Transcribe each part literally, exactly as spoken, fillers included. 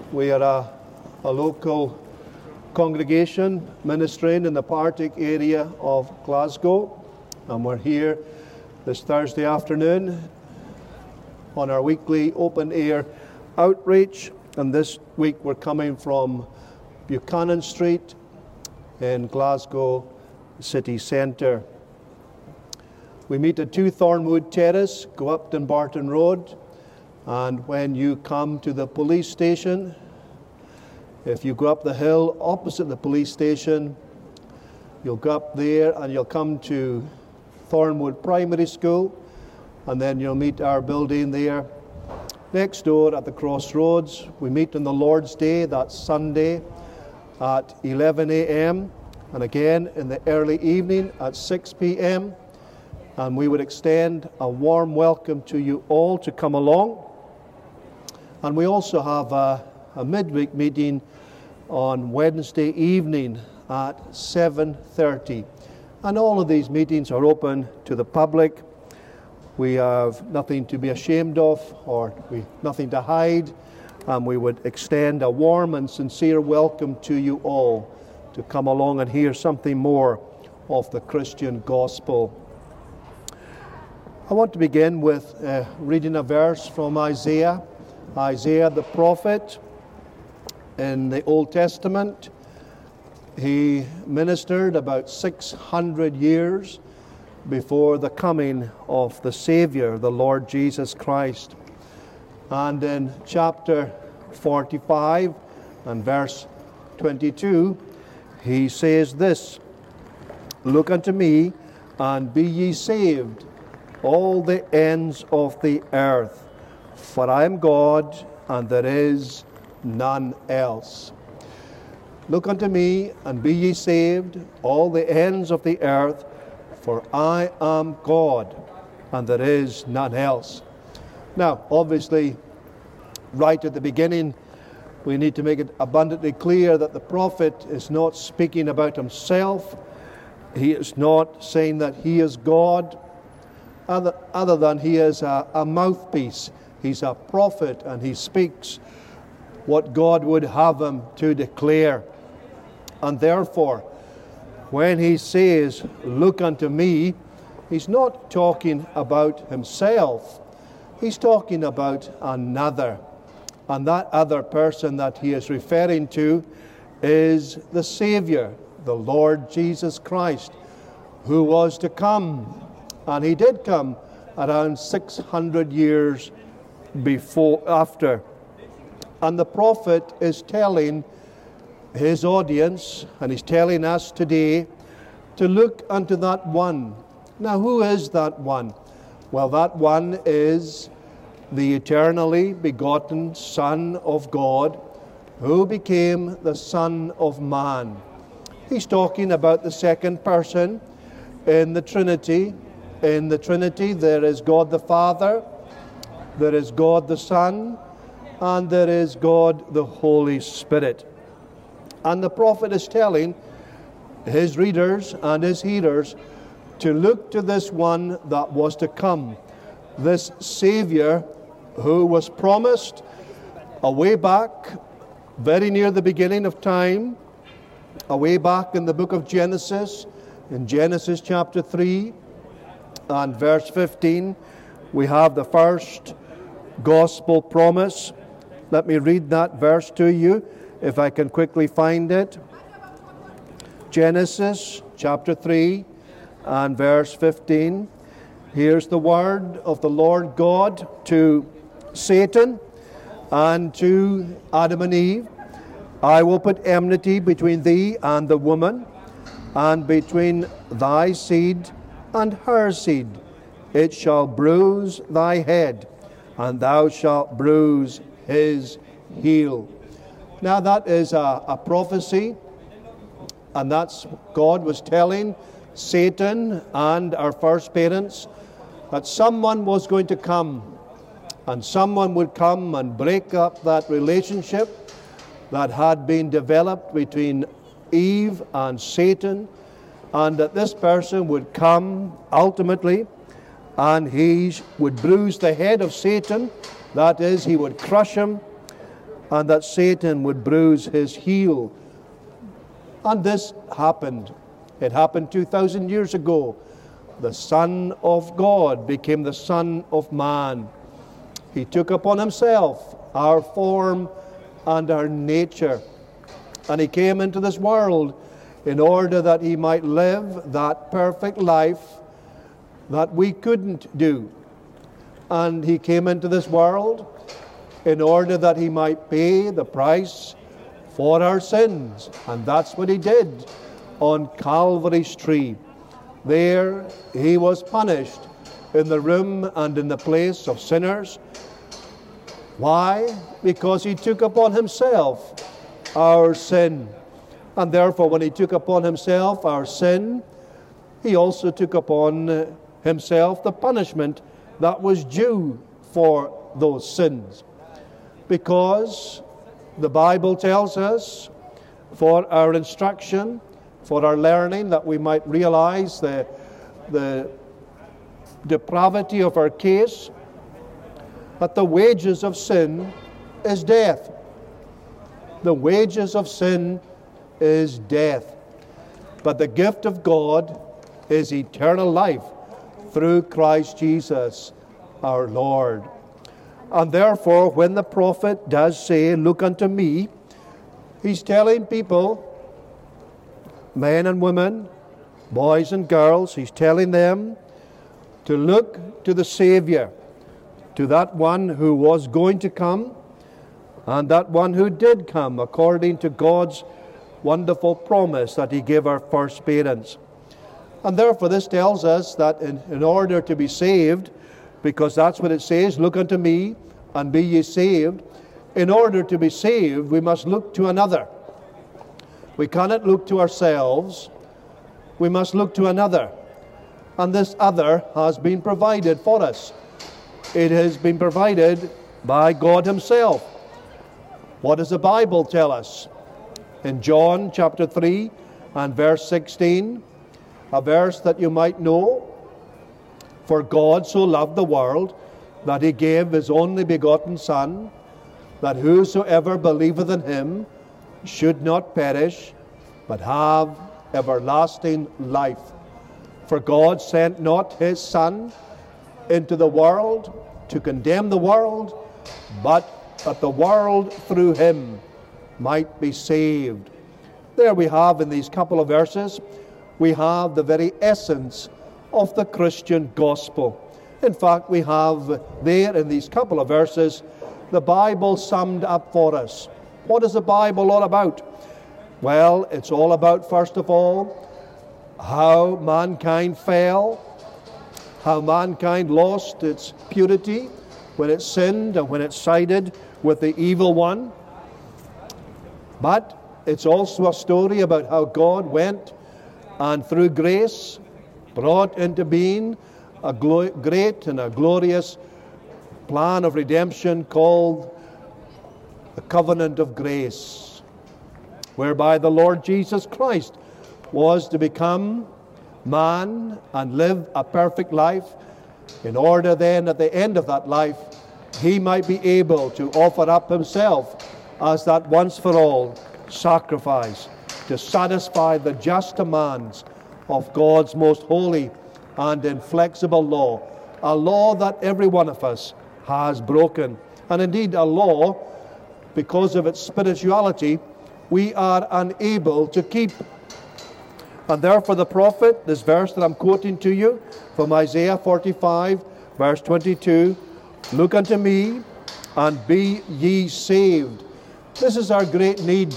We are a, a local congregation ministering in the Partick area of Glasgow, and we're here this Thursday afternoon on our weekly open air outreach. And this week we're coming from Buchanan Street in Glasgow city centre. We meet at two Thornwood Terrace, go up Dunbarton Road, and when you come to the police station, if you go up the hill opposite the police station, you'll go up there and you'll come to Thornwood Primary School, and then you'll meet our building there. Next door at the crossroads, we meet on the Lord's Day, that's Sunday, at eleven a m, and again in the early evening at six p m, and we would extend a warm welcome to you all to come along. And we also have a, a midweek meeting on Wednesday evening at seven thirty. And all of these meetings are open to the public. We have nothing to be ashamed of, or we nothing to hide, and we would extend a warm and sincere welcome to you all to come along and hear something more of the Christian gospel. I want to begin with uh, reading a verse from Isaiah. Isaiah the prophet in the Old Testament. He ministered about six hundred years before the coming of the Savior, the Lord Jesus Christ. And in chapter forty-five and verse twenty-two, he says this: "Look unto me, and be ye saved, all the ends of the earth. For I am God, and there is none else." Look unto me, and be ye saved, all the ends of the earth, for I am God, and there is none else. Now, obviously, right at the beginning, we need to make it abundantly clear that the prophet is not speaking about himself. He is not saying that he is God, other, other than he is a, a mouthpiece. He's a prophet, and he speaks what God would have him to declare. And therefore, when he says, "Look unto me," he's not talking about himself. He's talking about another. And that other person that he is referring to is the Savior, the Lord Jesus Christ, who was to come. And he did come around six hundred years before, after. And the prophet is telling his audience, and he's telling us today, to look unto that one. Now, who is that one? Well, that one is the eternally begotten Son of God, who became the Son of Man. He's talking about the second person in the Trinity. In the Trinity, there is God the Father, there is God the Son, and there is God the Holy Spirit. And the prophet is telling his readers and his hearers to look to this one that was to come, this Savior who was promised a way back, very near the beginning of time, a way back in the book of Genesis, in Genesis chapter three and verse fifteen, we have the first gospel promise. Let me read that verse to you, if I can quickly find it. Genesis chapter three and verse fifteen. Here's the word of the Lord God to Satan and to Adam and Eve. "I will put enmity between thee and the woman, and between thy seed and her seed. It shall bruise thy head, and thou shalt bruise his heel." Now that is a, a prophecy, and that's God was telling Satan and our first parents that someone was going to come, and someone would come and break up that relationship that had been developed between Eve and Satan, and that this person would come ultimately and he would bruise the head of Satan. That is, he would crush him, and that Satan would bruise his heel. And this happened. It happened two thousand years ago. The Son of God became the Son of Man. He took upon himself our form and our nature. And he came into this world in order that he might live that perfect life that we couldn't do. And he came into this world in order that he might pay the price for our sins. And that's what he did on Calvary's tree. There he was punished in the room and in the place of sinners. Why? Because he took upon himself our sin. And therefore, when he took upon himself our sin, he also took upon himself the punishment that was due for those sins. Because the Bible tells us, for our instruction, for our learning, that we might realize the, the depravity of our case, that the wages of sin is death. The wages of sin is death. But the gift of God is eternal life through Christ Jesus our Lord. And therefore, when the prophet does say, "Look unto me," he's telling people, men and women, boys and girls, he's telling them to look to the Savior, to that one who was going to come, and that one who did come, according to God's wonderful promise that he gave our first parents. And therefore this tells us that in, in order to be saved, because that's what it says, "Look unto me, and be ye saved." In order to be saved, we must look to another. We cannot look to ourselves. We must look to another. And this other has been provided for us. It has been provided by God himself. What does the Bible tell us? In John chapter three and verse sixteen, a verse that you might know, "For God so loved the world, that he gave his only begotten Son, that whosoever believeth in him should not perish, but have everlasting life. For God sent not his Son into the world to condemn the world, but that the world through him might be saved." There we have, in these couple of verses, we have the very essence of the Christian gospel. In fact, we have there in these couple of verses the Bible summed up for us. What is the Bible all about? Well, it's all about, first of all, how mankind fell, how mankind lost its purity when it sinned and when it sided with the evil one. But it's also a story about how God went and through grace brought into being a glo- great and a glorious plan of redemption called the covenant of grace, whereby the Lord Jesus Christ was to become man and live a perfect life, in order then at the end of that life he might be able to offer up himself as that once for all sacrifice to satisfy the just demands of God's most holy and inflexible law, a law that every one of us has broken, and indeed a law, because of its spirituality, we are unable to keep. And therefore the prophet, this verse that I'm quoting to you from Isaiah forty-five, verse twenty-two, "Look unto me, and be ye saved." This is our great need.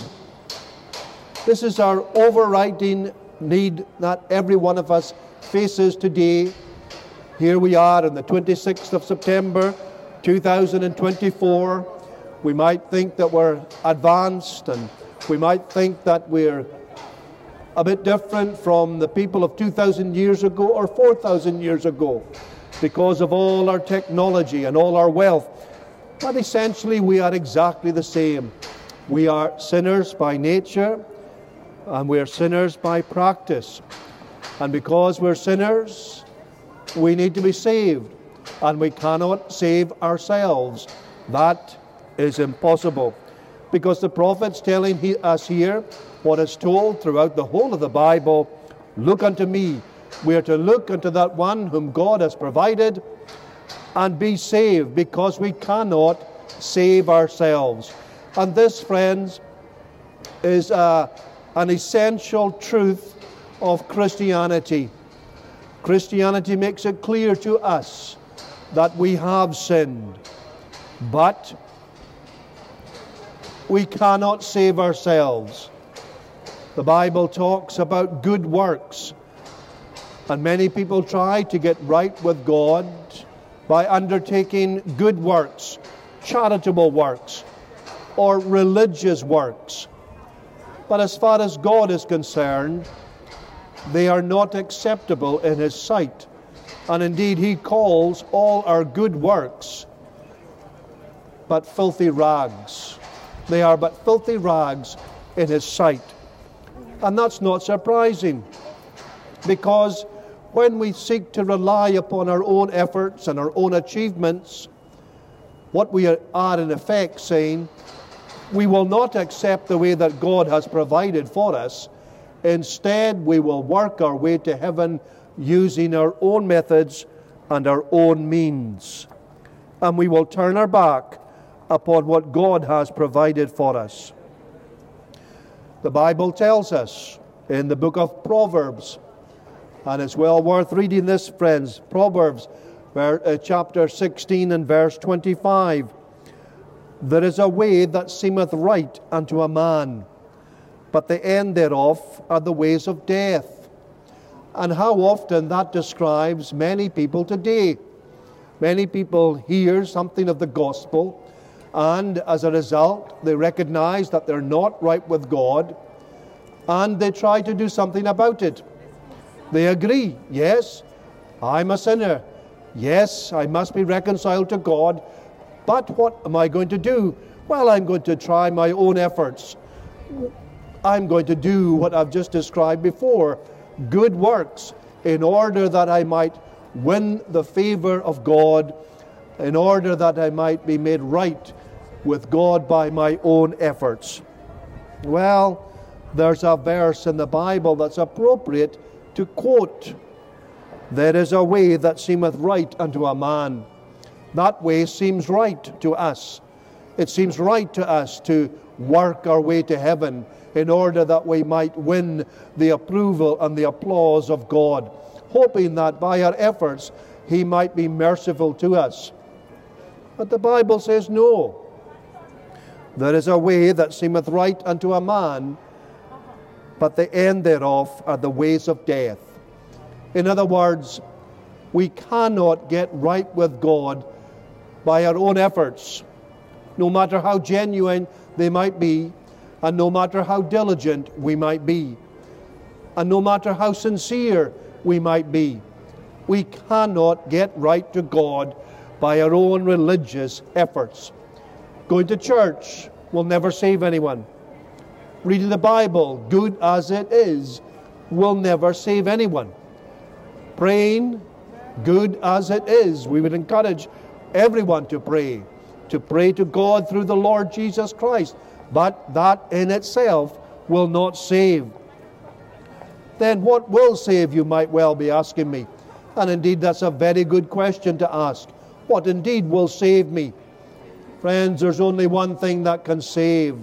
This is our overriding need that every one of us faces today. Here we are on the twenty-sixth of September, two thousand twenty-four. We might think that we're advanced, and we might think that we're a bit different from the people of two thousand years ago or four thousand years ago because of all our technology and all our wealth. But essentially we are exactly the same. We are sinners by nature, and we are sinners by practice. And because we're sinners, we need to be saved, and we cannot save ourselves. That is impossible. because the prophet's telling he, us here what is told throughout the whole of the Bible. Look unto me. We are to look unto that one whom God has provided and be saved, because we cannot save ourselves. And this, friends, is uh, an essential truth of Christianity. Christianity makes it clear to us that we have sinned, but we cannot save ourselves. The Bible talks about good works, and many people try to get right with God by undertaking good works, charitable works, or religious works. But as far as God is concerned, they are not acceptable in His sight. And indeed, He calls all our good works but filthy rags. They are but filthy rags in His sight. And that's not surprising, because when we seek to rely upon our own efforts and our own achievements, what we are in effect saying, we will not accept the way that God has provided for us. Instead, we will work our way to heaven using our own methods and our own means. And we will turn our back upon what God has provided for us. The Bible tells us in the book of Proverbs, and it's well worth reading this, friends, Proverbs chapter sixteen and verse twenty-five. There is a way that seemeth right unto a man, but the end thereof are the ways of death. And how often that describes many people today. Many people hear something of the gospel, and as a result, they recognize that they're not right with God, and they try to do something about it. They agree, yes, I'm a sinner. Yes, I must be reconciled to God. But what am I going to do? Well, I'm going to try my own efforts. I'm going to do what I've just described before, good works, in order that I might win the favor of God, in order that I might be made right with God by my own efforts. Well, there's a verse in the Bible that's appropriate to quote. There is a way that seemeth right unto a man. That way seems right to us. It seems right to us to work our way to heaven in order that we might win the approval and the applause of God, hoping that by our efforts He might be merciful to us. But the Bible says no. There is a way that seemeth right unto a man, but the end thereof are the ways of death. In other words, we cannot get right with God by our own efforts, no matter how genuine they might be, and no matter how diligent we might be, and no matter how sincere we might be. We cannot get right to God by our own religious efforts. Going to church will never save anyone. Reading the Bible, good as it is, will never save anyone. Praying, good as it is, we would encourage everyone to pray, to pray to God through the Lord Jesus Christ, but that in itself will not save. Then what will save, you might well be asking me? And indeed, that's a very good question to ask. What indeed will save me? Friends, there's only one thing that can save,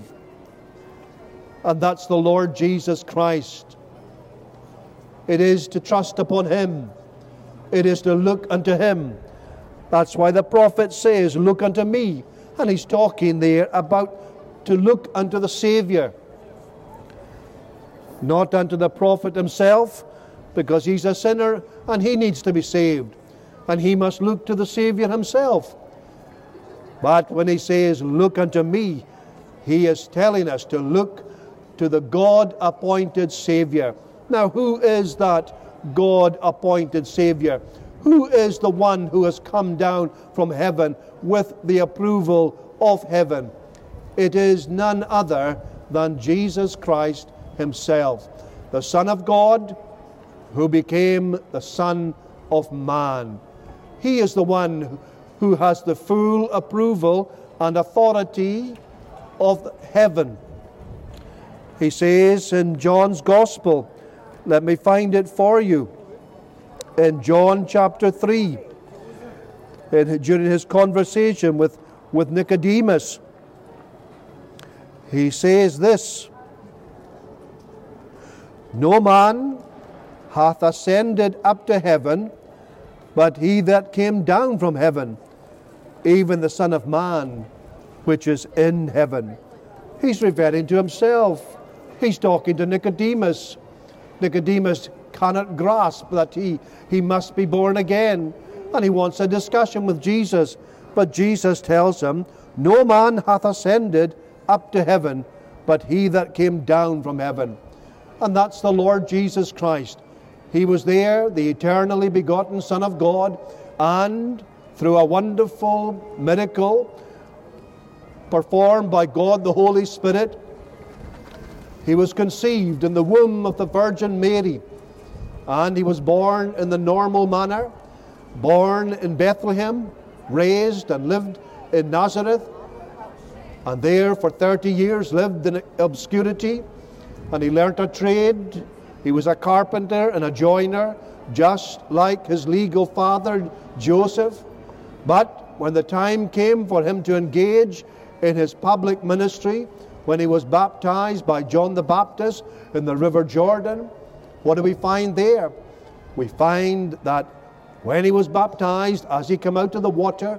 and that's the Lord Jesus Christ. It is to trust upon Him. It is to look unto Him. That's why the prophet says, look unto me. And he's talking there about to look unto the Savior. Not unto the prophet himself, because he's a sinner and he needs to be saved. And he must look to the Savior himself. But when he says, look unto me, he is telling us to look to the God-appointed Savior. Now, who is that God-appointed Savior? Who is the one who has come down from heaven with the approval of heaven? It is none other than Jesus Christ Himself, the Son of God, who became the Son of Man. He is the one who has the full approval and authority of heaven. He says in John's Gospel, let me find it for you, in John chapter three, in, during his conversation with, with Nicodemus, he says this, no man hath ascended up to heaven, but he that came down from heaven, even the Son of Man, which is in heaven. He's referring to himself. He's talking to Nicodemus. Nicodemus cannot grasp that he, he must be born again, and he wants a discussion with Jesus. But Jesus tells him, no man hath ascended up to heaven, but he that came down from heaven. And that's the Lord Jesus Christ. He was there, the eternally begotten Son of God, and through a wonderful miracle performed by God the Holy Spirit, he was conceived in the womb of the Virgin Mary, and he was born in the normal manner, born in Bethlehem, raised and lived in Nazareth, and there for thirty years lived in obscurity, and he learnt a trade. He was a carpenter and a joiner, just like his legal father Joseph. But when the time came for him to engage in his public ministry, when he was baptized by John the Baptist in the River Jordan, what do we find there? We find that when he was baptized, as he came out of the water,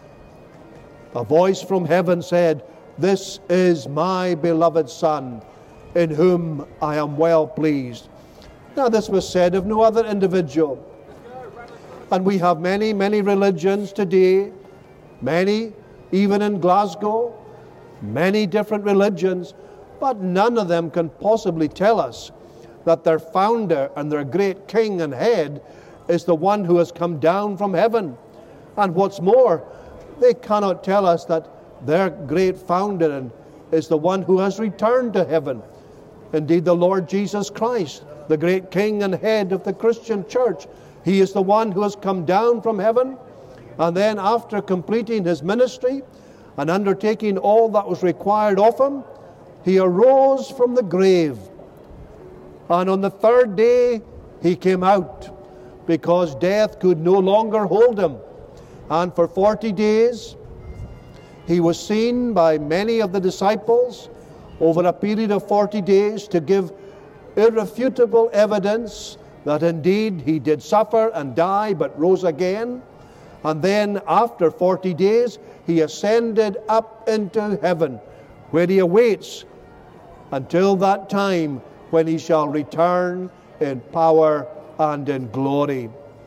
a voice from heaven said, this is my beloved Son, in whom I am well pleased. Now this was said of no other individual. And we have many, many religions today, many, even in Glasgow, many different religions, but none of them can possibly tell us that their founder and their great king and head is the one who has come down from heaven. And what's more, they cannot tell us that their great founder is the one who has returned to heaven. Indeed, the Lord Jesus Christ, the great king and head of the Christian church, he is the one who has come down from heaven, and then after completing his ministry and undertaking all that was required of him, he arose from the grave. And on the third day he came out, because death could no longer hold him. And for forty days he was seen by many of the disciples over a period of forty days to give irrefutable evidence that indeed he did suffer and die, but rose again. And then after forty days, he ascended up into heaven, where he awaits until that time when he shall return in power and in glory.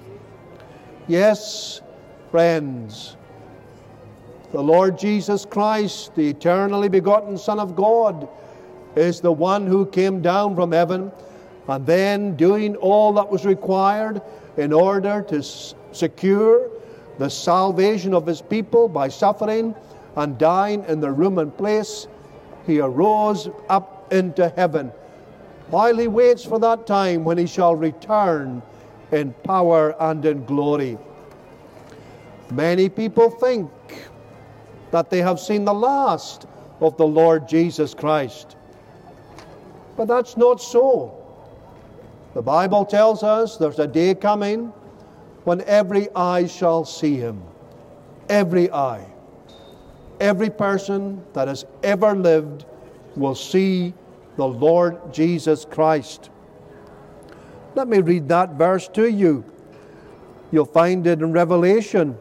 Yes, friends, the Lord Jesus Christ, the eternally begotten Son of God, is the one who came down from heaven, and then doing all that was required in order to s- secure the salvation of his people by suffering and dying in their room and place, he arose up into heaven, while he waits for that time when he shall return in power and in glory. Many people think that they have seen the last of the Lord Jesus Christ, but that's not so. The Bible tells us there's a day coming when every eye shall see him. Every eye. Every person that has ever lived will see the Lord Jesus Christ. Let me read that verse to you. You'll find it in Revelation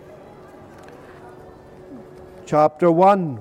chapter one,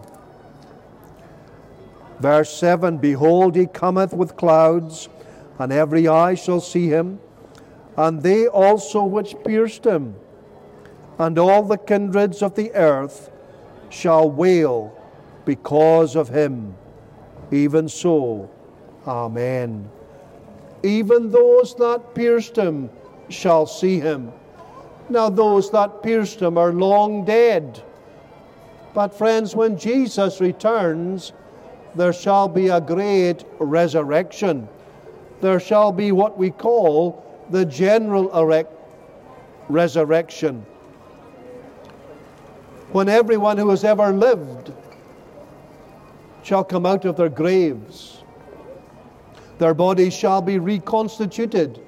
verse seven. Behold, he cometh with clouds, and every eye shall see him, and they also which pierced him, and all the kindreds of the earth shall wail because of him. Even so, amen. Even those that pierced him shall see him. Now those that pierced him are long dead. But friends, when Jesus returns, there shall be a great resurrection. There shall be what we call the general erect resurrection, when everyone who has ever lived shall come out of their graves. Their bodies shall be reconstituted,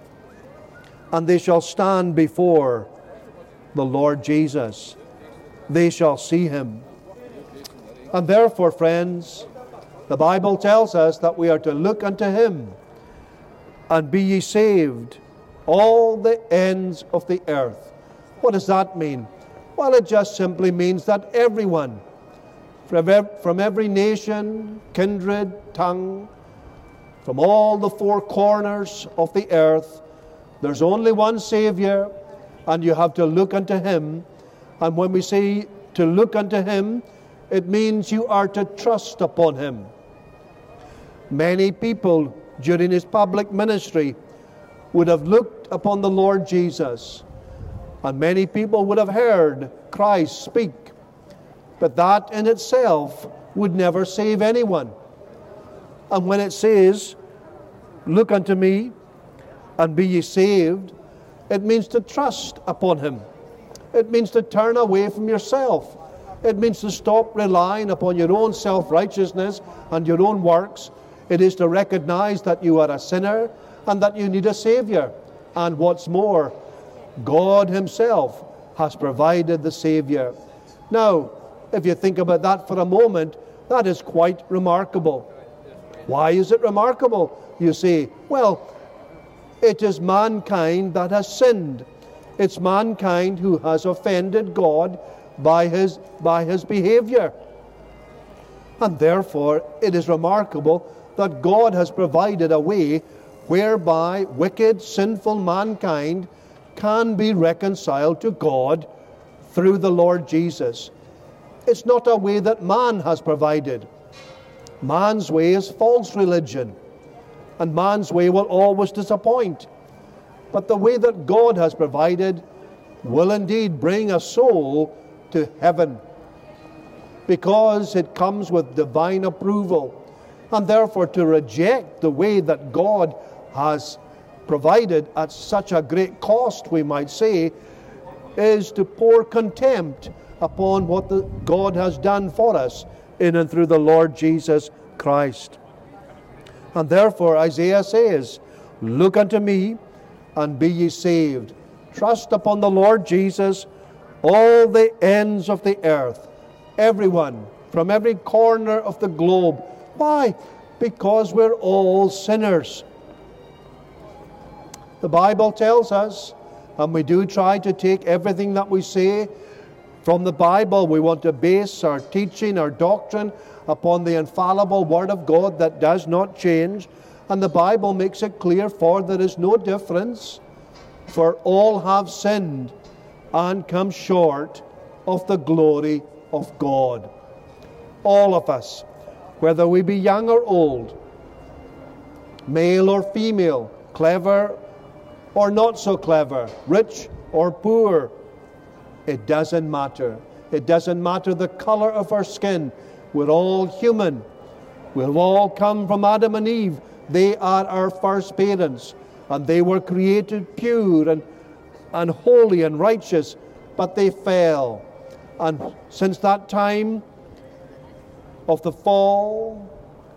and they shall stand before the Lord Jesus. They shall see him. And therefore, friends, the Bible tells us that we are to look unto him. And be ye saved, all the ends of the earth. What does that mean? Well, it just simply means that everyone, from every nation, kindred, tongue, from all the four corners of the earth, there's only one Savior, and you have to look unto him. And when we say to look unto him, it means you are to trust upon him. Many people during his public ministry would have looked upon the Lord Jesus, and many people would have heard Christ speak. But that in itself would never save anyone. And when it says, look unto me and be ye saved, it means to trust upon him. It means to turn away from yourself. It means to stop relying upon your own self-righteousness and your own works. It is to recognize that you are a sinner and that you need a Savior. And what's more, God himself has provided the Savior. Now, if you think about that for a moment, that is quite remarkable. Why is it remarkable? You say, well, it is mankind that has sinned. It's mankind who has offended God by his, by his behavior. And therefore, it is remarkable that God has provided a way whereby wicked, sinful mankind can be reconciled to God through the Lord Jesus. It's not a way that man has provided. Man's way is false religion, and man's way will always disappoint. But the way that God has provided will indeed bring a soul to heaven, because it comes with divine approval. And therefore, to reject the way that God has provided at such a great cost, we might say, is to pour contempt upon what the, God has done for us in and through the Lord Jesus Christ. And therefore, Isaiah says, look unto me and be ye saved. Trust upon the Lord Jesus, all the ends of the earth. Everyone, from every corner of the globe. Why? Because we're all sinners. The Bible tells us, and we do try to take everything that we say from the Bible. We want to base our teaching, our doctrine, upon the infallible Word of God that does not change. And the Bible makes it clear, for there is no difference, for all have sinned and come short of the glory of God. All of us, whether we be young or old, male or female, clever or not so clever, rich or poor, it doesn't matter. It doesn't matter the color of our skin. We're all human. We've all come from Adam and Eve. They are our first parents, and they were created pure and, and holy and righteous, but they fell. And since that time of the fall,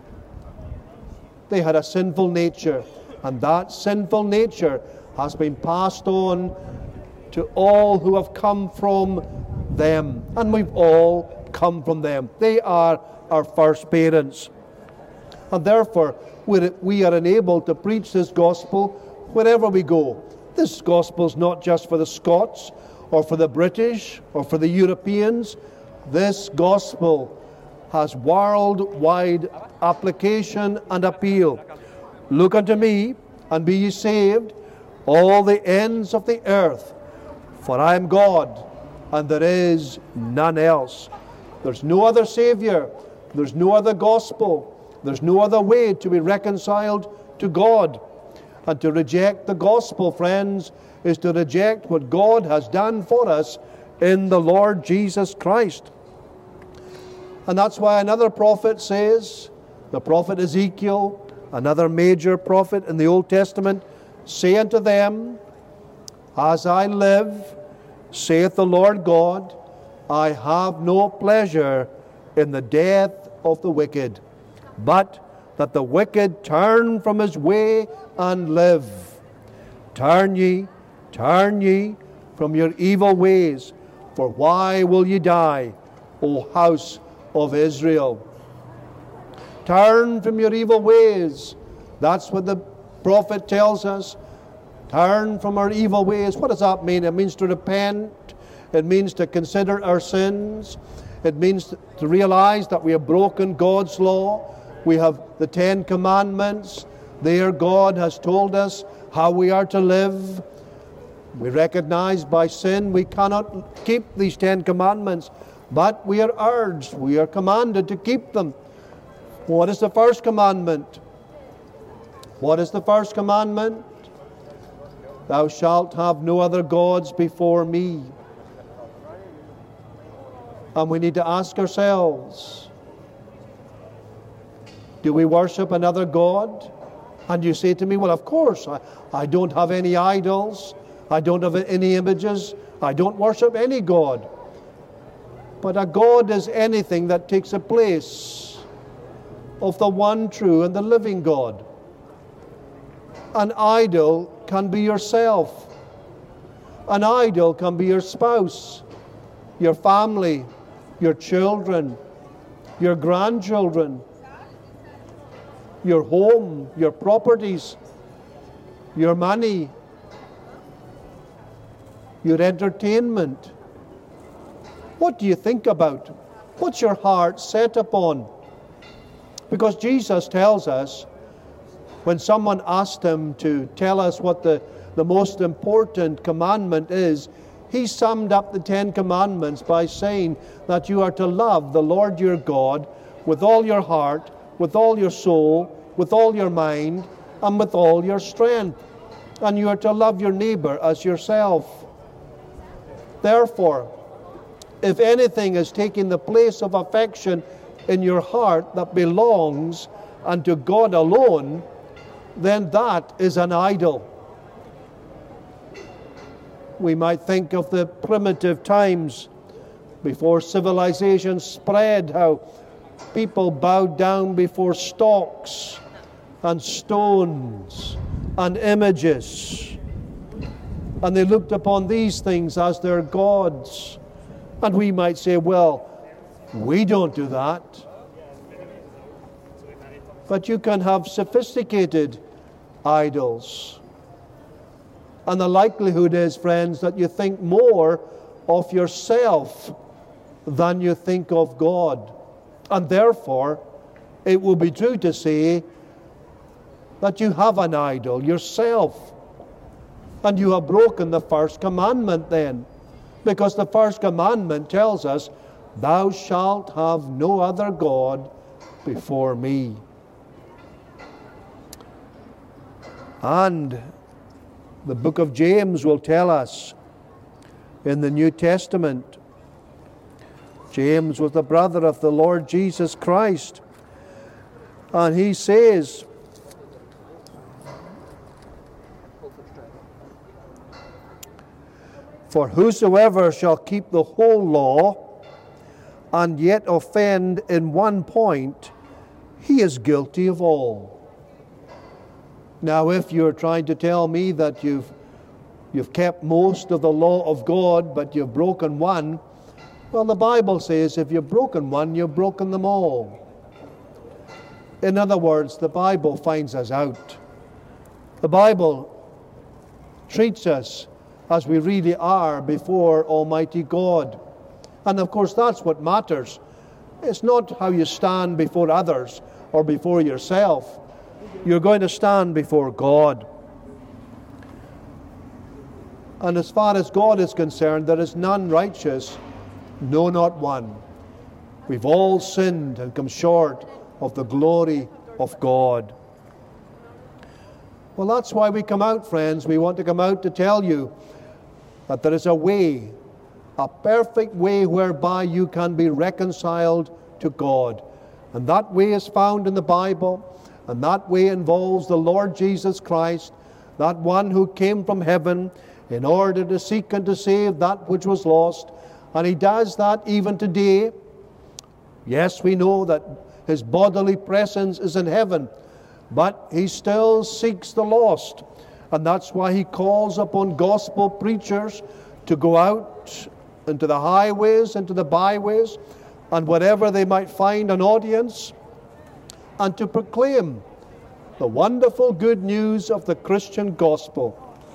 they had a sinful nature, and that sinful nature has been passed on to all who have come from them, and we've all come from them. They are our first parents, and therefore we are enabled to preach this gospel wherever we go. This gospel is not just for the Scots or for the British or for the Europeans. This gospel has worldwide application and appeal. Look unto me and be ye saved, all the ends of the earth, for I am God, and there is none else. There's no other Savior. There's no other gospel. There's no other way to be reconciled to God. And to reject the gospel, friends, is to reject what God has done for us in the Lord Jesus Christ. And that's why another prophet says, the prophet Ezekiel, another major prophet in the Old Testament, say unto them, as I live, saith the Lord God, I have no pleasure in the death of the wicked, but that the wicked turn from his way and live. Turn ye, turn ye from your evil ways, for why will ye die, O house of Israel? Turn from your evil ways. That's what the prophet tells us. Turn from our evil ways. What does that mean? It means to repent. It means to consider our sins. It means to realize that we have broken God's law. We have the Ten Commandments. There God has told us how we are to live. We recognize by sin we cannot keep these Ten Commandments, but we are urged, we are commanded to keep them. What is the first commandment? What is the first commandment? Thou shalt have no other gods before me. And we need to ask ourselves, do we worship another god? And you say to me, well, of course, I, I don't have any idols. I don't have any images. I don't worship any god. But a god is anything that takes the place of the one true and the living God. An idol can be yourself. An idol can be your spouse, your family, your children, your grandchildren, your home, your properties, your money, your entertainment. What do you think about? What's your heart set upon? Because Jesus tells us, when someone asked him to tell us what the, the most important commandment is, he summed up the Ten Commandments by saying that you are to love the Lord your God with all your heart, with all your soul, with all your mind, and with all your strength. And you are to love your neighbor as yourself. Therefore, if anything is taking the place of affection in your heart that belongs unto God alone, then that is an idol. We might think of the primitive times before civilization spread, how people bowed down before stocks and stones and images. And they looked upon these things as their gods. And we might say, well, we don't do that. But you can have sophisticated idols. And the likelihood is, friends, that you think more of yourself than you think of God. And therefore, it will be true to say that you have an idol yourself. And you have broken the first commandment then. Because the first commandment tells us, thou shalt have no other God before me. And the book of James will tell us in the New Testament, James was the brother of the Lord Jesus Christ, and he says, for whosoever shall keep the whole law and yet offend in one point, he is guilty of all. Now, if you're trying to tell me that you've you've kept most of the law of God, but you've broken one, well, the Bible says if you've broken one, you've broken them all. In other words, the Bible finds us out. The Bible treats us as we really are before Almighty God. And of course, that's what matters. It's not how you stand before others or before yourself. You're going to stand before God. And as far as God is concerned, there is none righteous, no, not one. We've all sinned and come short of the glory of God. Well, that's why we come out, friends. We want to come out to tell you that there is a way, a perfect way whereby you can be reconciled to God. And that way is found in the Bible. And that way involves the Lord Jesus Christ, that one who came from heaven in order to seek and to save that which was lost. And he does that even today. Yes, we know that his bodily presence is in heaven, but he still seeks the lost. And that's why he calls upon gospel preachers to go out into the highways, into the byways, and wherever they might find an audience, and to proclaim the wonderful good news of the Christian gospel,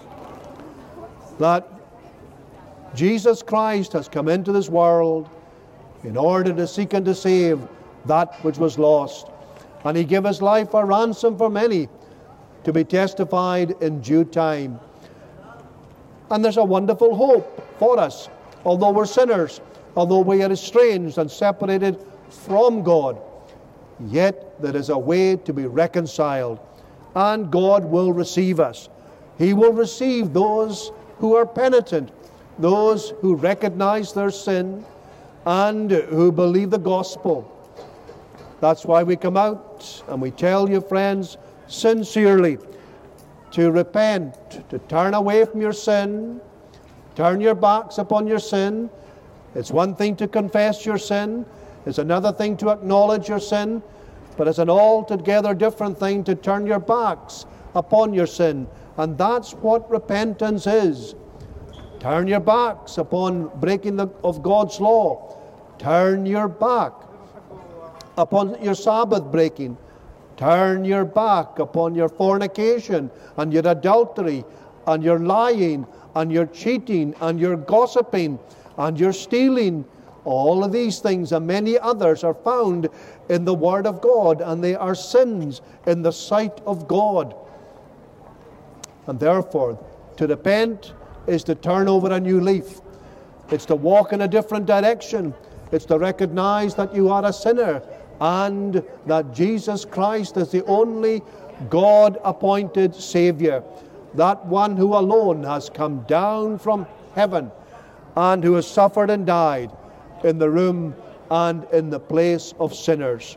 that Jesus Christ has come into this world in order to seek and to save that which was lost. And he gave his life a ransom for many, to be testified in due time. And there's a wonderful hope for us. Although we're sinners, although we are estranged and separated from God, yet there is a way to be reconciled, and God will receive us. He will receive those who are penitent, those who recognize their sin and who believe the gospel. That's why we come out and we tell you, friends, sincerely, to repent, to turn away from your sin, turn your backs upon your sin. It's one thing to confess your sin, it's another thing to acknowledge your sin, but it's an altogether different thing to turn your backs upon your sin. And that's what repentance is. Turn your backs upon breaking the, of God's law. Turn your back upon your Sabbath breaking. Turn your back upon your fornication and your adultery and your lying and your cheating and your gossiping and your stealing. All of these things and many others are found in the Word of God, and they are sins in the sight of God. And therefore, to repent is to turn over a new leaf. It's to walk in a different direction. It's to recognize that you are a sinner and that Jesus Christ is the only God-appointed Savior, that one who alone has come down from heaven and who has suffered and died in the room and in the place of sinners.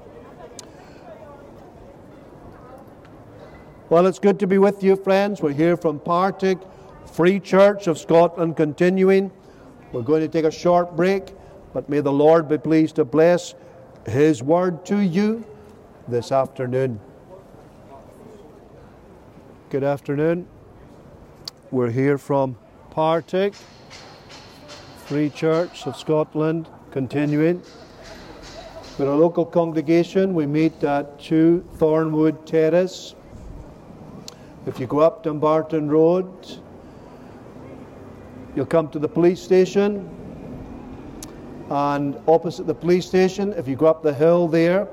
Well, it's good to be with you, friends. We're here from Partick Free Church of Scotland, continuing. We're going to take a short break, but may the Lord be pleased to bless His word to you this afternoon. Good afternoon. We're here from Partick Free Church of Scotland, continuing. We're a local congregation. We meet at two Thornwood Terrace. If you go up Dumbarton Road, you'll come to the police station, and opposite the police station, if you go up the hill there,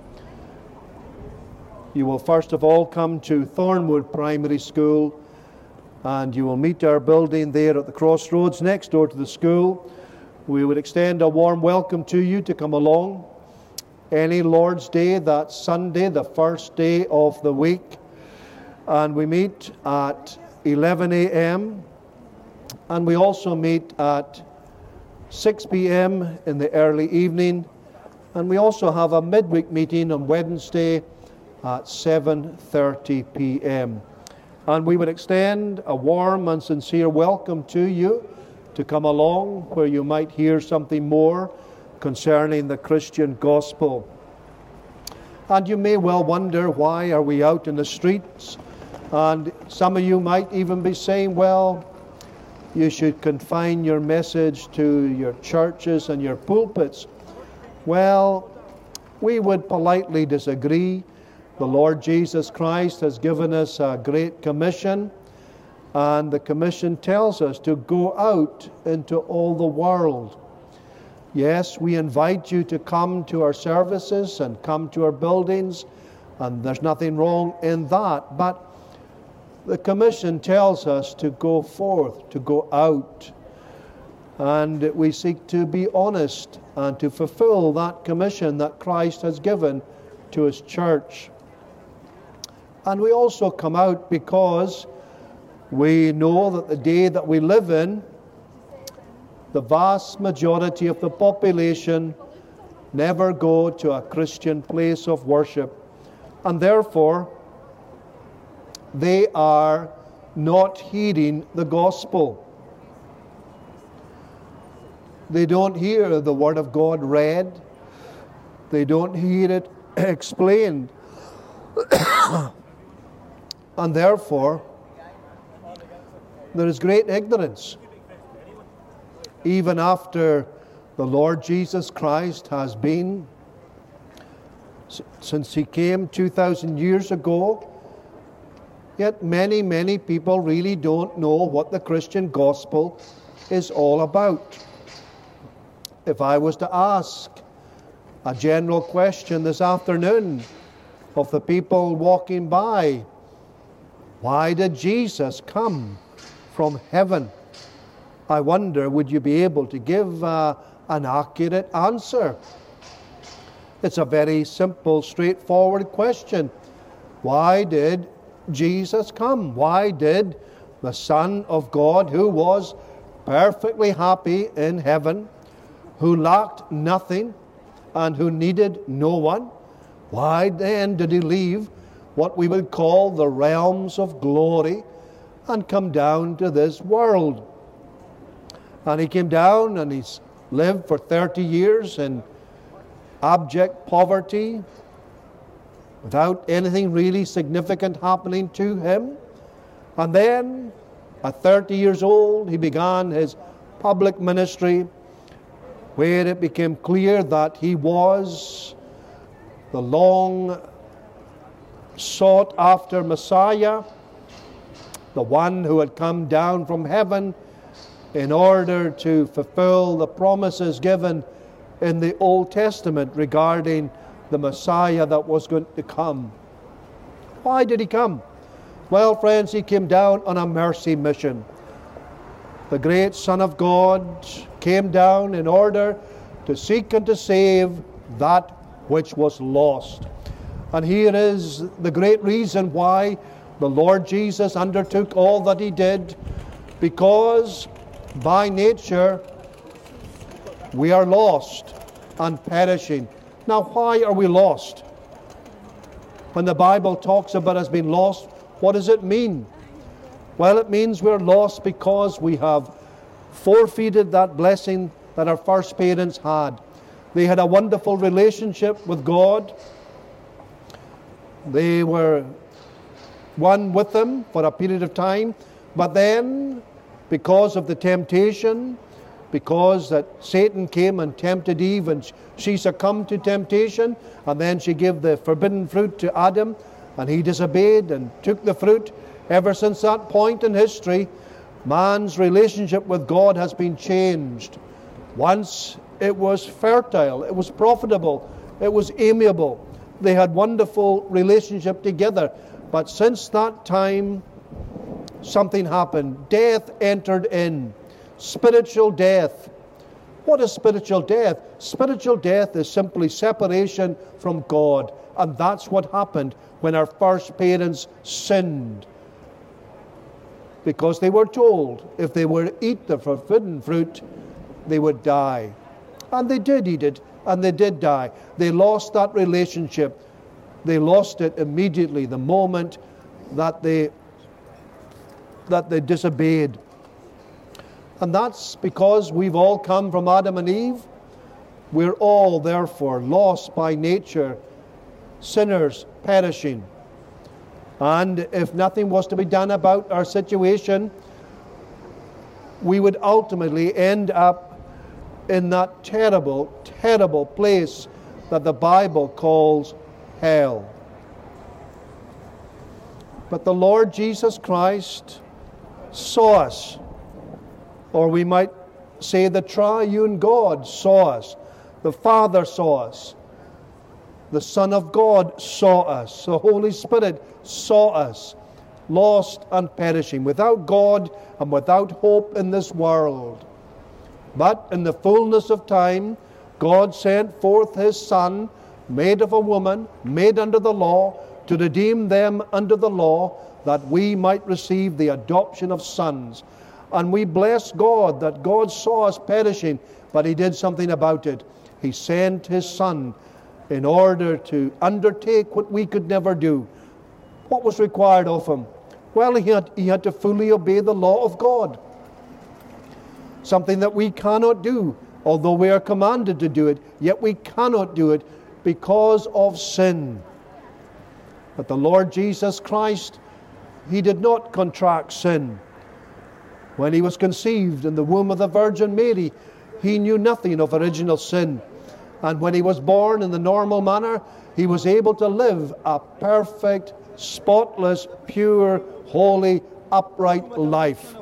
you will first of all come to Thornwood Primary School, and you will meet our building there at the crossroads next door to the school. We would extend a warm welcome to you to come along any Lord's Day, that Sunday, the first day of the week. And we meet at eleven a.m. and we also meet at six p.m. in the early evening. And we also have a midweek meeting on Wednesday at seven thirty p.m. And we would extend a warm and sincere welcome to you to come along where you might hear something more concerning the Christian gospel. And you may well wonder, why are we out in the streets? And some of you might even be saying, well, you should confine your message to your churches and your pulpits. Well, we would politely disagree. The Lord Jesus Christ has given us a great commission, and the commission tells us to go out into all the world. Yes, we invite you to come to our services and come to our buildings, and there's nothing wrong in that, but the commission tells us to go forth, to go out, and we seek to be honest and to fulfill that commission that Christ has given to His church. And we also come out because we know that the day that we live in, the vast majority of the population never go to a Christian place of worship, and therefore they are not heeding the gospel. They don't hear the Word of God read. They don't hear it explained. And therefore, there is great ignorance. Even after the Lord Jesus Christ has been, since He came two thousand years ago, yet many, many people really don't know what the Christian gospel is all about. If I was to ask a general question this afternoon of the people walking by, why did Jesus come from heaven? I wonder, would you be able to give uh, an accurate answer? It's a very simple, straightforward question. Why did Jesus come? Why did the Son of God, who was perfectly happy in heaven, who lacked nothing, and who needed no one, why then did He leave what we would call the realms of glory and come down to this world? And He came down and He's lived for thirty years in abject poverty, without anything really significant happening to Him. And then, at thirty years old, He began His public ministry, where it became clear that He was the long sought after Messiah, the one who had come down from heaven in order to fulfill the promises given in the Old Testament regarding the Messiah that was going to come. Why did He come? Well, friends, He came down on a mercy mission. The great Son of God came down in order to seek and to save that which was lost. And here is the great reason why the Lord Jesus undertook all that He did, because by nature we are lost and perishing. Now, why are we lost? When the Bible talks about us being lost, what does it mean? Well, it means we're lost because we have forfeited that blessing that our first parents had. They had a wonderful relationship with God. They were one with Him for a period of time. But then, because of the temptation, because that Satan came and tempted Eve and she succumbed to temptation, and then she gave the forbidden fruit to Adam and he disobeyed and took the fruit. Ever since that point in history, man's relationship with God has been changed. Once it was fertile, it was profitable, it was amiable. They had wonderful relationship together. But since that time, something happened. Death entered in. Spiritual death. What is spiritual death? Spiritual death is simply separation from God. And that's what happened when our first parents sinned. Because they were told if they were to eat the forbidden fruit, they would die. And they did eat it, and they did die. They lost that relationship. They lost it immediately, the moment that they that they disobeyed. And that's because we've all come from Adam and Eve. We're all, therefore, lost by nature, sinners, perishing. And if nothing was to be done about our situation, we would ultimately end up in that terrible, terrible place that the Bible calls hell. But the Lord Jesus Christ saw us, or we might say the triune God saw us. The Father saw us. The Son of God saw us. The Holy Spirit saw us, lost and perishing, without God and without hope in this world. But in the fullness of time, God sent forth His Son, made of a woman, made under the law, to redeem them under the law, that we might receive the adoption of sons. And we bless God that God saw us perishing, but He did something about it. He sent His Son in order to undertake what we could never do. What was required of Him? Well, he had, he had to fully obey the law of God. Something that we cannot do, although we are commanded to do it, yet we cannot do it because of sin. But the Lord Jesus Christ, he did not contract sin. When he was conceived in the womb of the Virgin Mary, he knew nothing of original sin. And when he was born in the normal manner, he was able to live a perfect, spotless, pure, holy, upright life.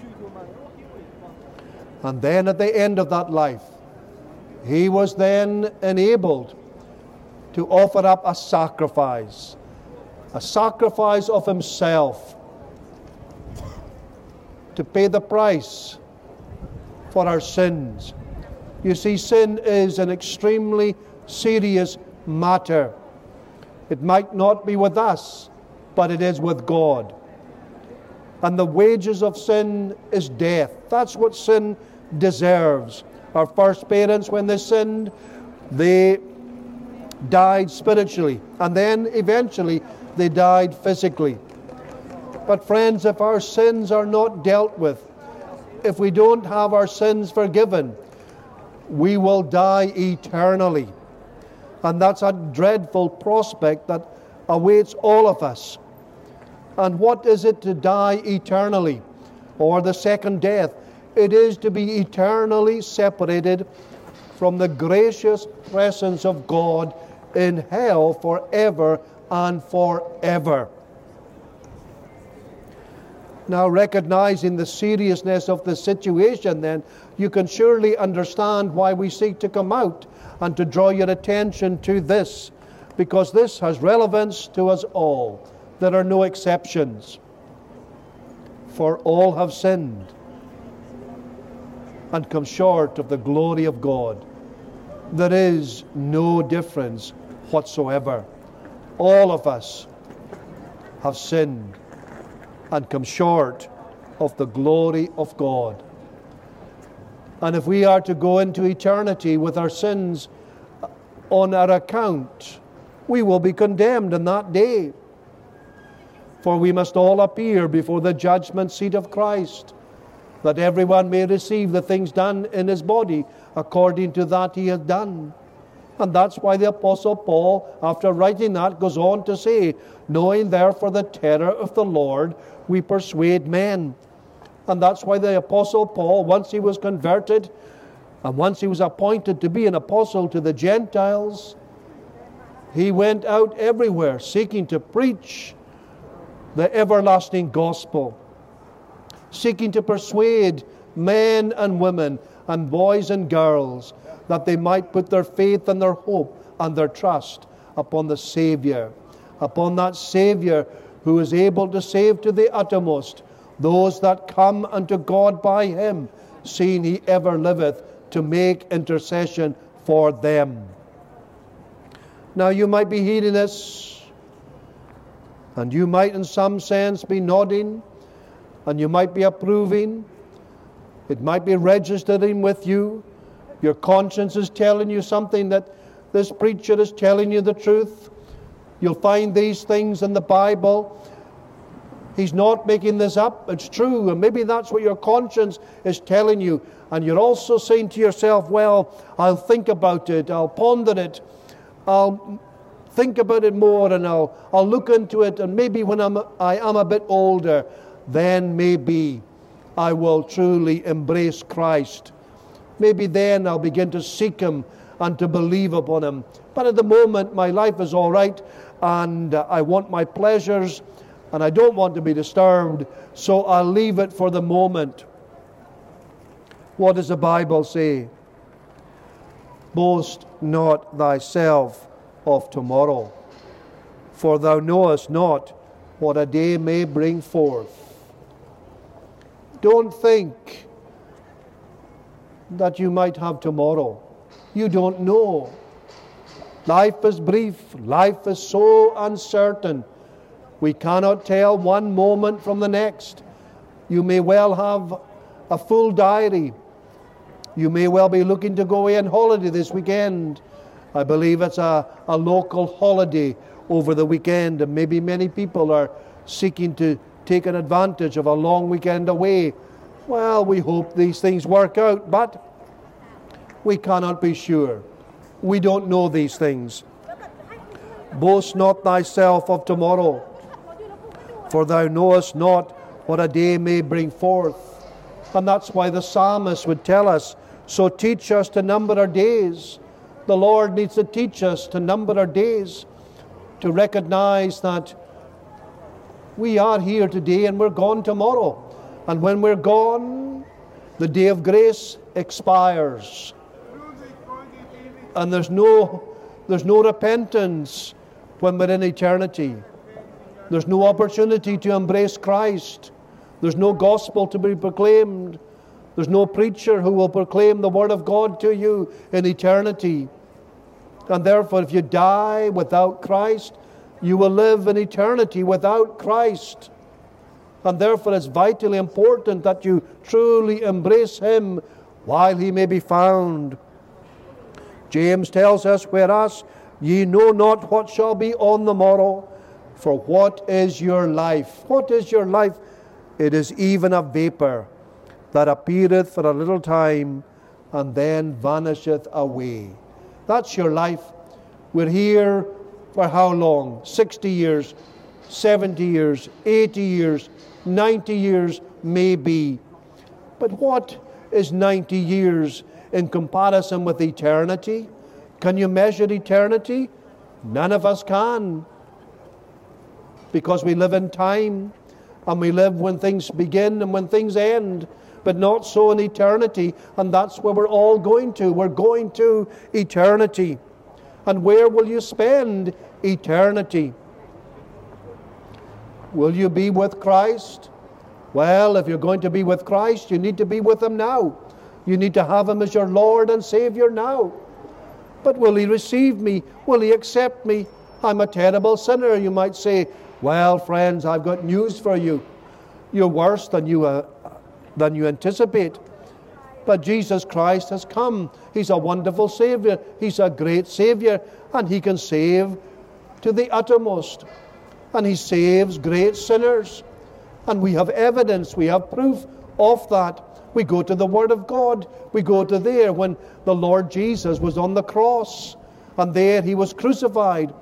And then at the end of that life, he was then enabled to offer up a sacrifice, a sacrifice of himself, to pay the price for our sins. You see, sin is an extremely serious matter. It might not be with us, but it is with God. And the wages of sin is death. That's what sin deserves. Our first parents, when they sinned, they died spiritually, and then eventually they died physically. But friends, if our sins are not dealt with, if we don't have our sins forgiven, we will die eternally. And that's a dreadful prospect that awaits all of us. And what is it to die eternally, or the second death? It is to be eternally separated from the gracious presence of God in hell forever and forever. Now, recognizing the seriousness of the situation, then, you can surely understand why we seek to come out and to draw your attention to this, because this has relevance to us all. There are no exceptions. For all have sinned and come short of the glory of God. There is no difference whatsoever. All of us have sinned and come short of the glory of God. And if we are to go into eternity with our sins on our account, we will be condemned in that day. For we must all appear before the judgment seat of Christ, that everyone may receive the things done in his body according to that he has done. And that's why the Apostle Paul, after writing that, goes on to say, knowing therefore the terror of the Lord, we persuade men. And that's why the Apostle Paul, once he was converted, and once he was appointed to be an apostle to the Gentiles, he went out everywhere seeking to preach the everlasting gospel, seeking to persuade men and women and boys and girls that they might put their faith and their hope and their trust upon the Savior, upon that Savior who is able to save to the uttermost those that come unto God by him, seeing he ever liveth to make intercession for them. Now you might be hearing this, and you might in some sense be nodding, and you might be approving. It might be registering with you. Your conscience is telling you something, that this preacher is telling you the truth. You'll find these things in the Bible. He's not making this up. It's true. And maybe that's what your conscience is telling you. And you're also saying to yourself, well, I'll think about it. I'll ponder it. I'll think about it more, and I'll, I'll look into it. And maybe when I'm, I am a bit older, then maybe I will truly embrace Christ. Maybe then I'll begin to seek him and to believe upon him. But at the moment, my life is all right, and uh, I want my pleasures, and I don't want to be disturbed, so I'll leave it for the moment. What does the Bible say? Boast not thyself of tomorrow, for thou knowest not what a day may bring forth. Don't think that you might have tomorrow. You don't know. Life is brief. Life is so uncertain. We cannot tell one moment from the next. You may well have a full diary. You may well be looking to go away on holiday this weekend. I believe it's a, a local holiday over the weekend, and maybe many people are seeking to take an advantage of a long weekend away. Well, we hope these things work out, but we cannot be sure. We don't know these things. Boast not thyself of tomorrow, for thou knowest not what a day may bring forth. And that's why the psalmist would tell us, so teach us to number our days. The Lord needs to teach us to number our days, to recognize that we are here today and we're gone tomorrow. And when we're gone, the day of grace expires. And there's no, there's no repentance when we're in eternity. There's no opportunity to embrace Christ. There's no gospel to be proclaimed. There's no preacher who will proclaim the Word of God to you in eternity. And therefore, if you die without Christ, you will live in eternity without Christ. And therefore, it's vitally important that you truly embrace Him while He may be found. James tells us, whereas ye know not what shall be on the morrow, for what is your life? What is your life? It is even a vapor that appeareth for a little time and then vanisheth away. That's your life. We're here for how long? sixty years, seventy years, eighty years, ninety years, maybe. But what is ninety years in comparison with eternity? Can you measure eternity? None of us can. Because we live in time, and we live when things begin and when things end, but not so in eternity. And that's where we're all going to. We're going to eternity. And where will you spend eternity? Will you be with Christ? Well, if you're going to be with Christ, you need to be with Him now. You need to have Him as your Lord and Savior now. But will He receive me? Will He accept me? I'm a terrible sinner. You might say, well, friends, I've got news for you. You're worse than you, uh, than you anticipate. But Jesus Christ has come. He's a wonderful Savior. He's a great Savior. And He can save to the uttermost. And He saves great sinners. And we have evidence, we have proof of that. We go to the Word of God. We go to there when the Lord Jesus was on the cross. And there He was crucified.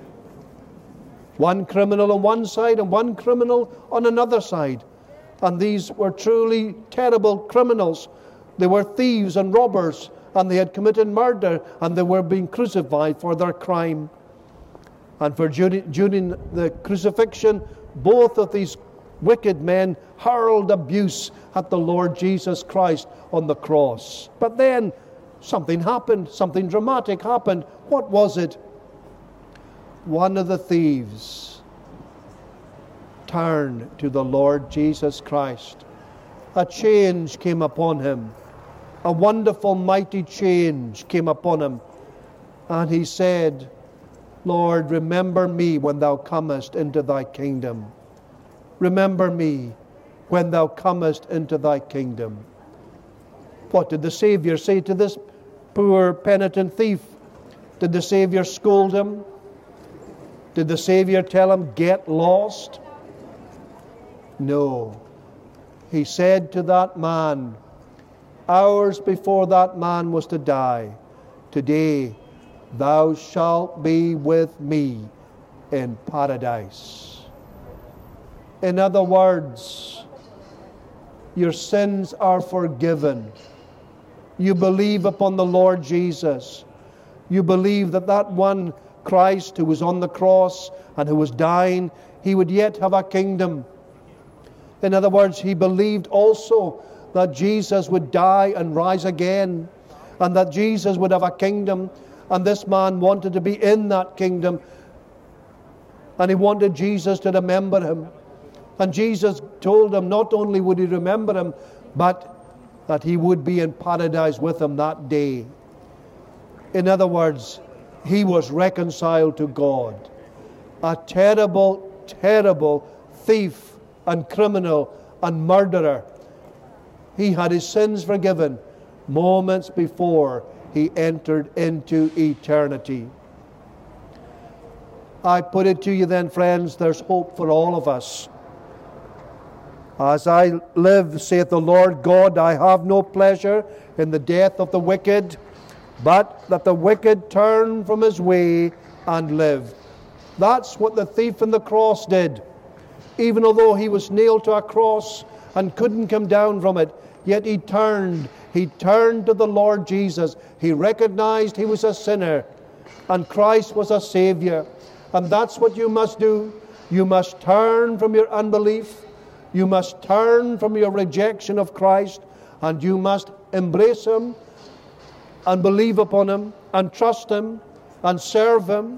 One criminal on one side and one criminal on another side. And these were truly terrible criminals. They were thieves and robbers, and they had committed murder, and they were being crucified for their crime. And for during, during the crucifixion, both of these wicked men hurled abuse at the Lord Jesus Christ on the cross. But then something happened, something dramatic happened. What was it? One of the thieves turned to the Lord Jesus Christ. A change came upon him. A wonderful, mighty change came upon him. And he said, Lord, remember me when thou comest into thy kingdom. Remember me when thou comest into thy kingdom. What did the Savior say to this poor penitent thief? Did the Savior scold him? Did the Savior tell him, get lost? No. He said to that man, hours before that man was to die, today thou shalt be with me in paradise. In other words, your sins are forgiven. You believe upon the Lord Jesus. You believe that that one Christ who was on the cross and who was dying, He would yet have a kingdom. In other words, he believed also that Jesus would die and rise again, and that Jesus would have a kingdom, and this man wanted to be in that kingdom, and he wanted Jesus to remember him. And Jesus told him not only would He remember him, but that he would be in paradise with him that day. In other words, he was reconciled to God. A terrible, terrible thief and criminal and murderer. He had his sins forgiven moments before he entered into eternity. I put it to you then, friends, there's hope for all of us. As I live, saith the Lord God, I have no pleasure in the death of the wicked, but that the wicked turn from his way and live. That's what the thief on the cross did. Even although he was nailed to a cross and couldn't come down from it, yet he turned. He turned to the Lord Jesus. He recognized he was a sinner and Christ was a Savior. And that's what you must do. You must turn from your unbelief. You must turn from your rejection of Christ, and you must embrace Him and believe upon Him and trust Him and serve Him.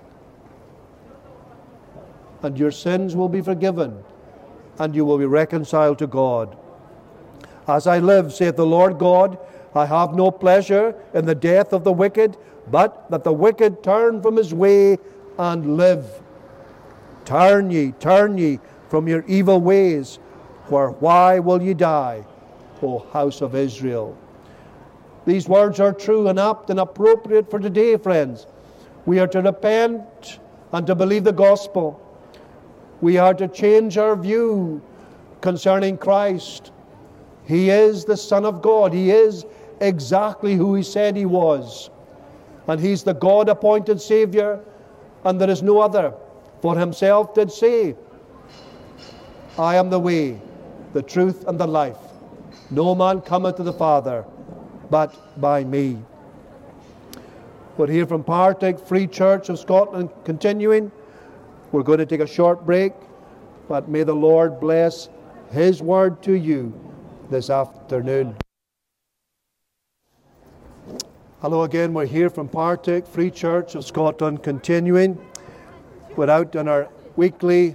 And your sins will be forgiven, and you will be reconciled to God. As I live, saith the Lord God, I have no pleasure in the death of the wicked, but that the wicked turn from his way and live. Turn ye, turn ye from your evil ways, for why will ye die, O house of Israel? These words are true and apt and appropriate for today, friends. We are to repent and to believe the gospel. We are to change our view concerning Christ. He is the Son of God. He is exactly who He said He was. And He's the God-appointed Savior, and there is no other. For Himself did say, I am the way, the truth, and the life. No man cometh to the Father but by me. We're here from Partick Free Church of Scotland, continuing. We're going to take a short break, but may the Lord bless His word to you this afternoon. Hello again, we're here from Partick Free Church of Scotland, continuing. We're out on our weekly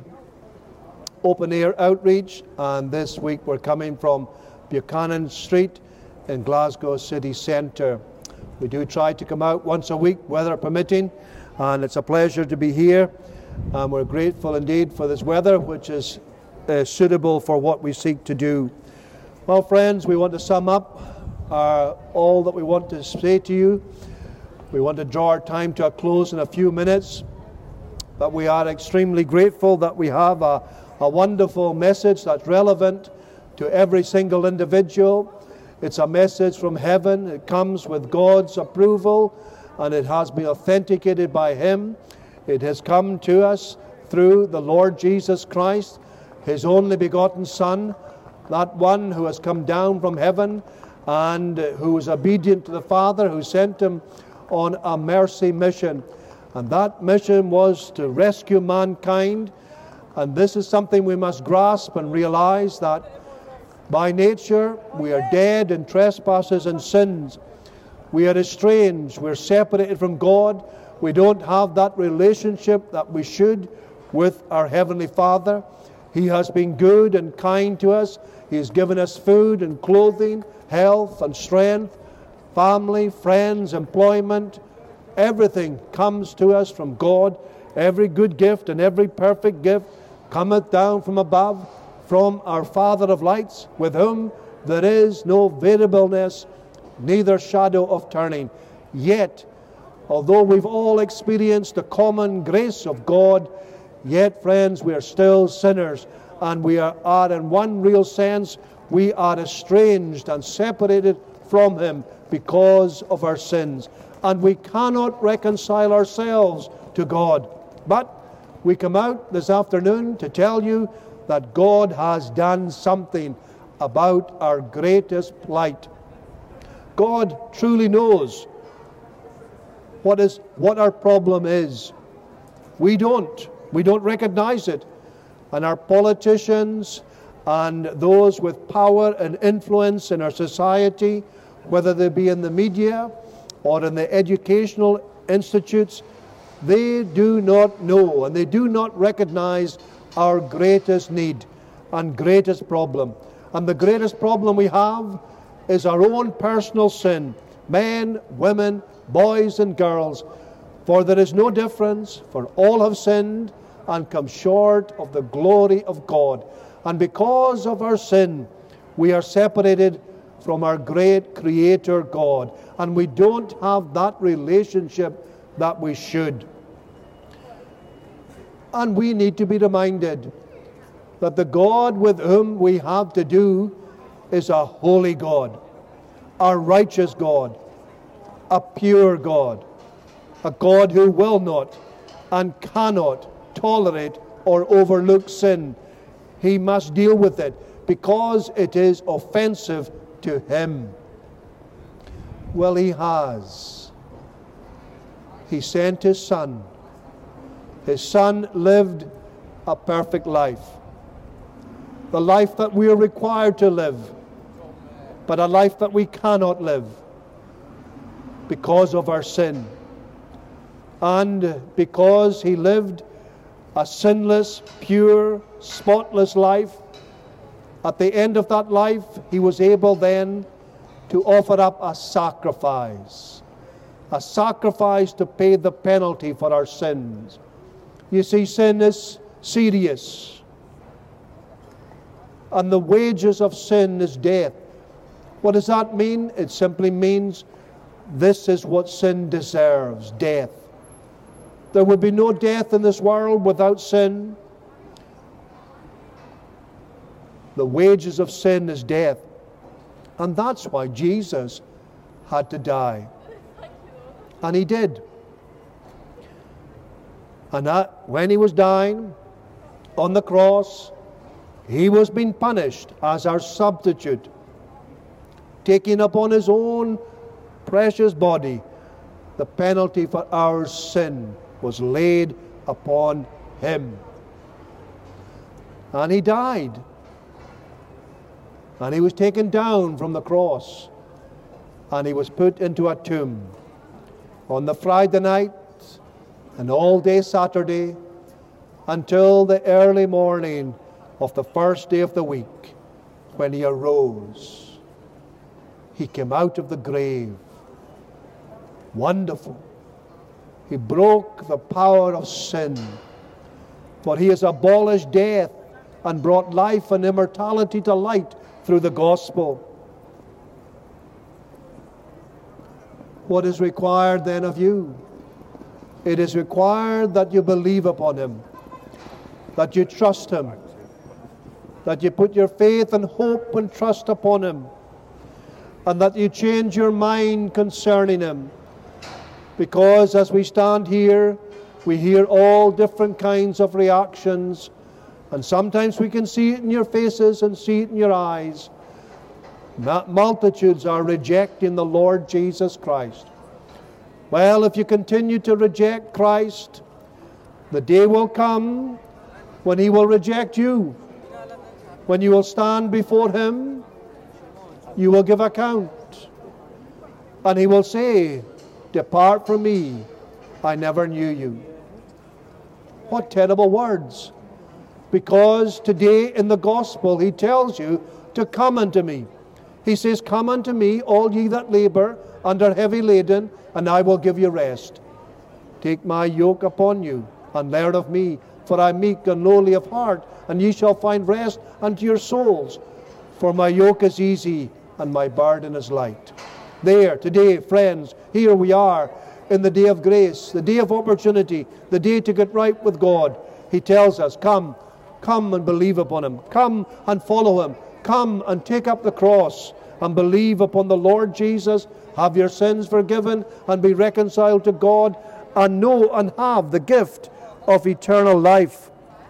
open-air outreach, and this week we're coming from Buchanan Street in Glasgow city centre. We do try to come out once a week, weather permitting, and it's a pleasure to be here. And we're grateful indeed for this weather, which is uh, suitable for what we seek to do. Well, friends, we want to sum up uh, all that we want to say to you. We want to draw our time to a close in a few minutes, but we are extremely grateful that we have a, a wonderful message that's relevant to every single individual. It's a message from heaven. It comes with God's approval, and it has been authenticated by Him. It has come to us through the Lord Jesus Christ, His only begotten Son, that one who has come down from heaven and who was obedient to the Father, who sent Him on a mercy mission. And that mission was to rescue mankind. And this is something we must grasp and realize, that by nature we are dead in trespasses and sins. We are estranged. We're separated from God. We don't have that relationship that we should with our Heavenly Father. He has been good and kind to us. He has given us food and clothing, health and strength, family, friends, employment. Everything comes to us from God. Every good gift and every perfect gift cometh down from above, from our Father of lights, with whom there is no variableness, neither shadow of turning. Yet, although we've all experienced the common grace of God, yet, friends, we are still sinners, and we are, are in one real sense, we are estranged and separated from Him because of our sins. And we cannot reconcile ourselves to God. But we come out this afternoon to tell you that God has done something about our greatest plight. God truly knows what is what our problem is. We don't. We don't recognize it. And our politicians and those with power and influence in our society, whether they be in the media or in the educational institutes, they do not know and they do not recognize our greatest need and greatest problem. And the greatest problem we have is our own personal sin. Men, women, boys and girls. For there is no difference, for all have sinned and come short of the glory of God. And because of our sin, we are separated from our great Creator God. And we don't have that relationship that we should. And we need to be reminded that the God with whom we have to do is a holy God, a righteous God, a pure God, a God who will not and cannot tolerate or overlook sin. He must deal with it because it is offensive to him. Well, he has. He sent his Son. His Son lived a perfect life. The life that we are required to live, but a life that we cannot live because of our sin. And because he lived a sinless, pure, spotless life, at the end of that life, he was able then to offer up a sacrifice. A sacrifice to pay the penalty for our sins. You see, sin is serious. And the wages of sin is death. What does that mean? It simply means this is what sin deserves, death. There would be no death in this world without sin. The wages of sin is death. And that's why Jesus had to die. And he did. And that, when he was dying on the cross, he was being punished as our substitute, taking upon his own precious body the penalty for our sin was laid upon him. And he died. And he was taken down from the cross. And he was put into a tomb. On the Friday night and all day Saturday until the early morning of the first day of the week, when he arose, he came out of the grave. Wonderful. He broke the power of sin, for he has abolished death and brought life and immortality to light through the gospel. What is required then of you? It is required that you believe upon him, that you trust him, that you put your faith and hope and trust upon him, and that you change your mind concerning him. Because as we stand here, we hear all different kinds of reactions, and sometimes we can see it in your faces and see it in your eyes. Multitudes are rejecting the Lord Jesus Christ. Well, if you continue to reject Christ, the day will come when he will reject you. When you will stand before him, you will give account. And he will say, "Depart from me, I never knew you." What terrible words. Because today in the gospel he tells you to come unto me. He says, "Come unto me, all ye that labor and are heavy laden, and I will give you rest. Take my yoke upon you, and learn of me, for I am meek and lowly of heart, and ye shall find rest unto your souls. For my yoke is easy, and my burden is light." There, today, friends, here we are in the day of grace, the day of opportunity, the day to get right with God. He tells us, come, come and believe upon him. Come and follow him. Come and take up the cross and believe upon the Lord Jesus. Have your sins forgiven and be reconciled to God, and know and have the gift of eternal life.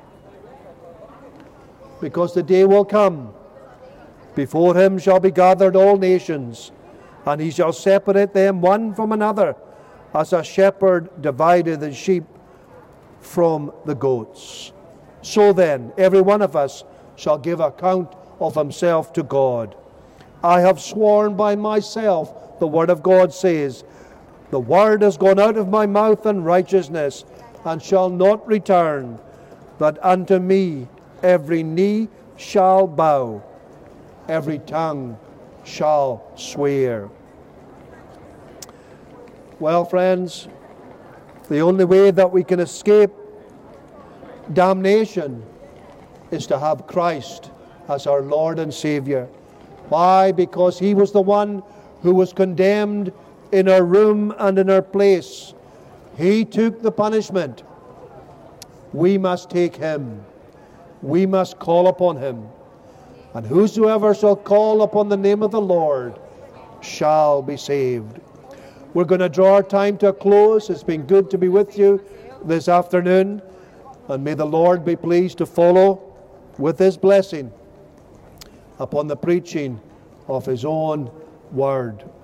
Because the day will come, before him shall be gathered all nations, and he shall separate them one from another, as a shepherd divideth the sheep from the goats. So then, every one of us shall give account of himself to God. I have sworn by myself, the word of God says, the word has gone out of my mouth in righteousness, and shall not return, that unto me every knee shall bow, every tongue shall swear. Well, friends, the only way that we can escape damnation is to have Christ as our Lord and Savior. Why? Because he was the one who was condemned in our room and in our place. He took the punishment. We must take him. We must call upon him. And whosoever shall call upon the name of the Lord shall be saved. We're going to draw our time to a close. It's been good to be with you this afternoon, and may the Lord be pleased to follow with His blessing upon the preaching of His own Word.